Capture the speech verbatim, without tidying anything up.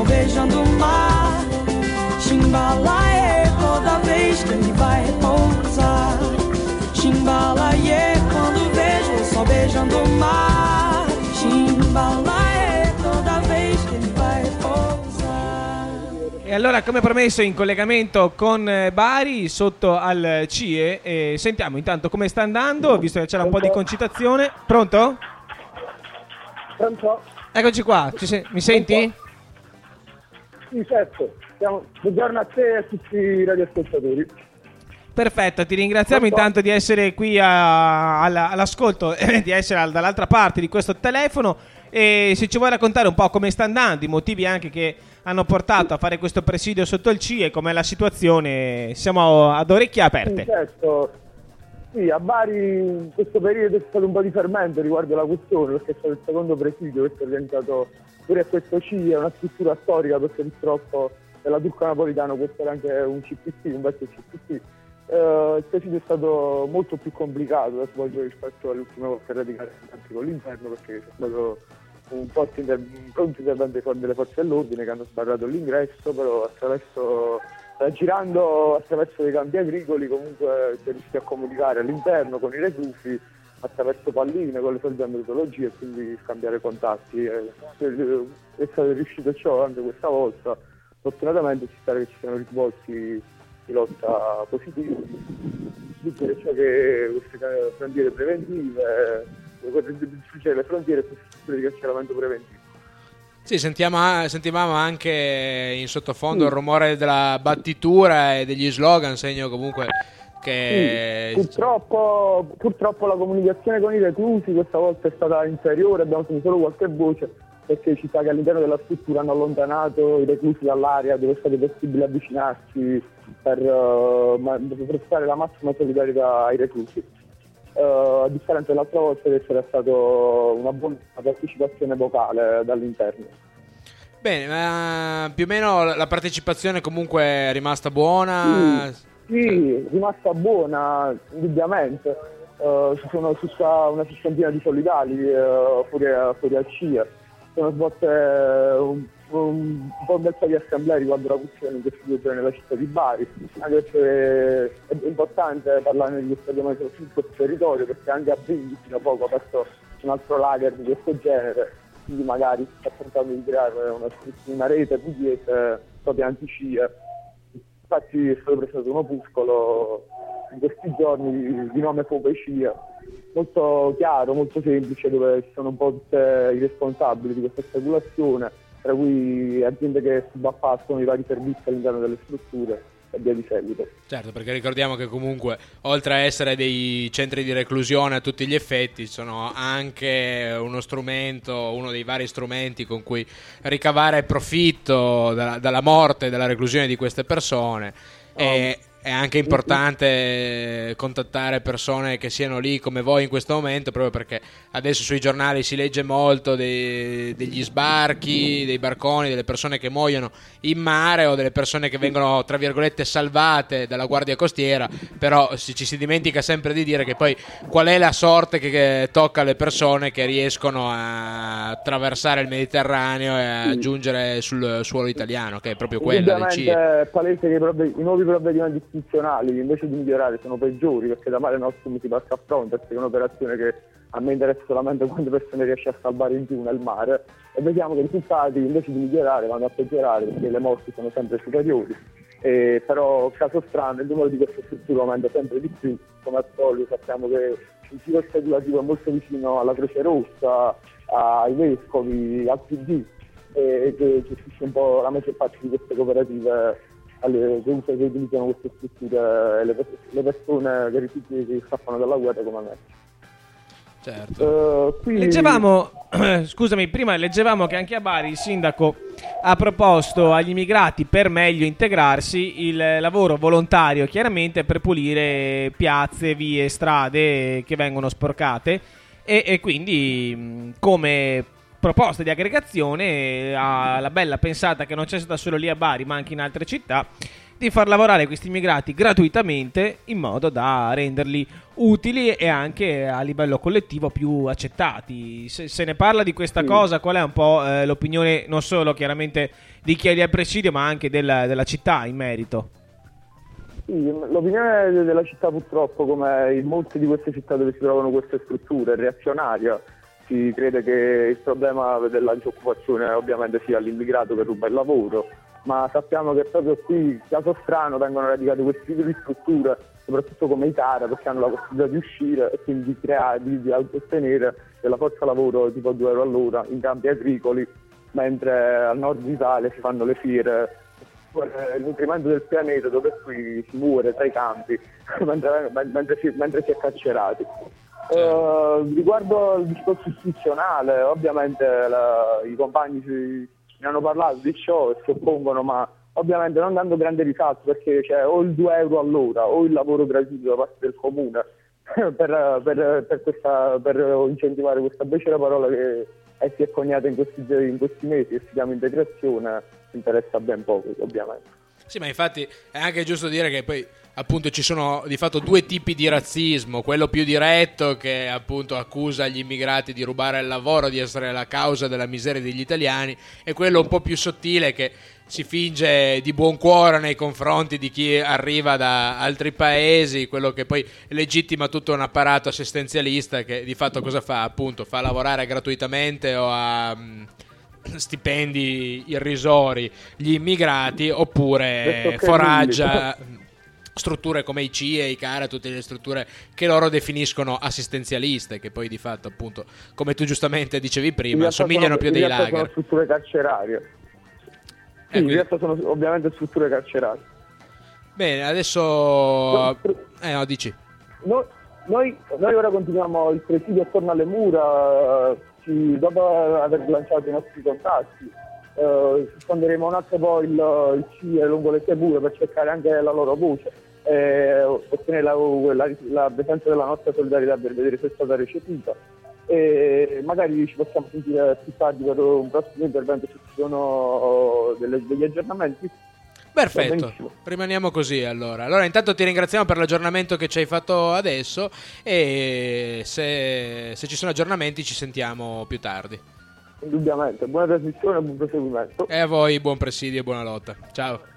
sol beijando o mar. Chimbalaê, toda vez que ele vai pousar. Chimbalaê, quando vejo o sol beijando o mar. Chimbalaê, toda vez che mi vai posare. E allora, come promesso, in collegamento con Bari, sotto al C I E, e sentiamo intanto come sta andando, visto che c'era un po' di concitazione. Pronto? Pronto? Eccoci qua, Ci se- mi senti? Sì, certo. Siamo... Buongiorno a te e a tutti i radioascoltatori. Perfetto, ti ringraziamo intanto di essere qui a, alla, all'ascolto, di essere dall'altra parte di questo telefono, e se ci vuoi raccontare un po' come sta andando, i motivi anche che hanno portato a fare questo presidio sotto il C I E, com'è la situazione, siamo ad orecchie aperte. Sì, certo. Sì, a Bari in questo periodo c'è stato un po' di fermento riguardo la questione, perché è stato il secondo presidio che è organizzato pure a questo C I E, è una struttura storica, perché purtroppo nella Turco Napolitano può essere anche un C P C, un vecchio C P C. Uh, il presidio è stato molto più complicato da svolgere rispetto alle ultime volte radicate con l'interno, perché c'è stato un forte inter- un pronto intervento delle forze dell'ordine che hanno sbarrato l'ingresso, però attraverso girando attraverso dei campi agricoli comunque si è riusciti a comunicare all'interno con i reclusi attraverso palline con le solite metodologie e quindi scambiare contatti. È, è stato riuscito ciò anche questa volta. Fortunatamente ci sta che ci siano risvolti di lotta positivi, dice cioè che queste frontiere preventive, distruggere le frontiere e queste strutture di carceramento preventivo. Sì, sentiamo, sentivamo anche in sottofondo sì. il rumore della battitura e degli slogan, segno comunque che... Sì, purtroppo, purtroppo la comunicazione con i reclusi questa volta è stata inferiore, abbiamo sentito solo qualche voce, perché ci sa che all'interno della struttura hanno allontanato i reclusi dall'area dove è stato possibile avvicinarsi per, uh, per prestare la massima solidarietà ai reclusi. Uh, a differenza dell'altra volta deve essere stata una buona partecipazione vocale dall'interno. Bene, ma più o meno la partecipazione comunque è rimasta buona? Sì, sì, è rimasta buona, indubbiamente. Uh, ci sono tutta una sessantina di solidali uh, fuori, fuori al C I E. Sono svolte un, un po' un bel po' di assemblee riguardo la questione in questi due giorni nella città di Bari, anche perché è importante parlare di questo argomento su questo territorio, perché anche a Brindisi da poco ha aperto un altro lager di questo genere, quindi magari si sta tentando di creare una, una rete pugliese proprio anti-C I E. Infatti è stato presentato un opuscolo in questi giorni di, di nome Fope C I E, molto chiaro, molto semplice, dove ci sono un po' tutti i responsabili di questa speculazione, tra cui aziende che subappaltano i vari servizi all'interno delle strutture e via di seguito. Certo, perché ricordiamo che comunque oltre a essere dei centri di reclusione a tutti gli effetti sono anche uno strumento, uno dei vari strumenti con cui ricavare profitto dalla, dalla morte e dalla reclusione di queste persone. Oh. E è anche importante contattare persone che siano lì come voi in questo momento, proprio perché adesso sui giornali si legge molto dei, degli sbarchi, dei barconi, delle persone che muoiono in mare o delle persone che vengono tra virgolette salvate dalla guardia costiera, però ci si dimentica sempre di dire che poi qual è la sorte che, che tocca alle persone che riescono a attraversare il Mediterraneo e a giungere sul suolo italiano, che è proprio quella del C I E. È palese che i, provved- i nuovi provvedimenti istituzionali invece di migliorare sono peggiori, perché da Mare Nostrum si passa a Frontex, che è un'operazione che a me interessa solamente quante persone riesce a salvare in più nel mare, e vediamo che i risultati invece di migliorare vanno a peggiorare, perché le morti sono sempre superiori. E però, caso strano, il numero di queste strutture aumenta sempre di più. Come al solito sappiamo che il ciclo speculativo è molto vicino alla Croce Rossa, ai vescovi, al P D, e che gestisce un po' la maggior parte di queste cooperative alle, che, usano, che utilizzano queste strutture e le, le persone che, rifugi, che scappano dalla guerra come me. Certo. Uh, qui... Leggevamo, scusami, prima leggevamo che anche a Bari il sindaco ha proposto agli immigrati, per meglio integrarsi, il lavoro volontario, chiaramente per pulire piazze, vie, strade che vengono sporcate, e, e quindi come proposta di aggregazione ha la bella pensata, che non c'è stata solo lì a Bari ma anche in altre città, di far lavorare questi immigrati gratuitamente in modo da renderli utili e anche a livello collettivo più accettati. Se, se ne parla di questa Sì. cosa, qual è un po' eh, l'opinione non solo chiaramente di chi è lì al presidio, ma anche della, della città in merito? Sì, l'opinione della città purtroppo, come in molte di queste città dove si trovano queste strutture, è reazionaria. Si crede che il problema della disoccupazione ovviamente sia l'immigrato che ruba il lavoro, ma sappiamo che proprio qui, caso strano, vengono radicate questi tipi di strutture, soprattutto come i CARA, perché hanno la possibilità di uscire e quindi di creare, di, di ottenere della forza lavoro tipo due euro all'ora in campi agricoli, mentre al nord Italia si fanno le fiere, il nutrimento del pianeta, dove qui si muore tra i campi mentre, mentre, si, mentre si è carcerati. Uh, riguardo al discorso istituzionale, ovviamente la, i compagni si, ne hanno parlato di ciò e si oppongono, ma ovviamente non dando grande risalto, perché c'è o il due euro all'ora o il lavoro gratuito da parte del comune per, per, per, questa, per incentivare questa becera parola che è, si è coniata in questi, in questi mesi e si chiama integrazione, interessa ben poco ovviamente. Sì, ma infatti è anche giusto dire che poi appunto ci sono di fatto due tipi di razzismo: quello più diretto, che appunto accusa gli immigrati di rubare il lavoro, di essere la causa della miseria degli italiani, e quello un po' più sottile, che si finge di buon cuore nei confronti di chi arriva da altri paesi, quello che poi legittima tutto un apparato assistenzialista che di fatto cosa fa? Appunto fa lavorare gratuitamente o a stipendi irrisori gli immigrati, oppure foraggia strutture come i C I E, i CARA, tutte le strutture che loro definiscono assistenzialiste, che poi di fatto appunto, come tu giustamente dicevi prima, somigliano più a dei lager. Sono strutture carcerarie. Sì, in realtà sono ovviamente strutture carcerarie. Bene, adesso eh no, dici. Noi, noi, noi ora continuiamo il presidio attorno alle mura. Ci, dopo aver lanciato i nostri contatti, eh, sfonderemo un attimo poi il, il C I E lungo le sue mura per cercare anche la loro voce e ottenere la, la, la presenza della nostra solidarietà per vedere se è stata recepita, e magari ci possiamo sentire più tardi per un prossimo intervento se ci sono delle, degli aggiornamenti. Perfetto, rimaniamo così allora. Allora intanto ti ringraziamo per l'aggiornamento che ci hai fatto adesso, e se, se ci sono aggiornamenti ci sentiamo più tardi. Indubbiamente, buona trasmissione e buon proseguimento. E a voi buon presidio e buona lotta. Ciao.